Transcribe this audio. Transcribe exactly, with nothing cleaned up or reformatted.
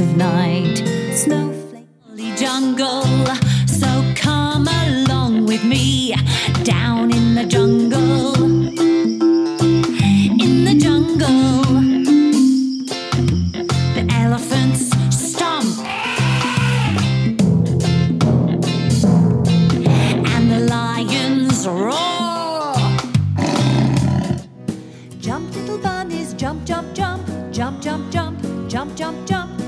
of night. Snowflake jungle, so come along with me down in the jungle. In the jungle, the elephants stomp and the lions roar. Jump, little bunnies, jump, jump, jump, jump, jump, jump, jump, jump, jump.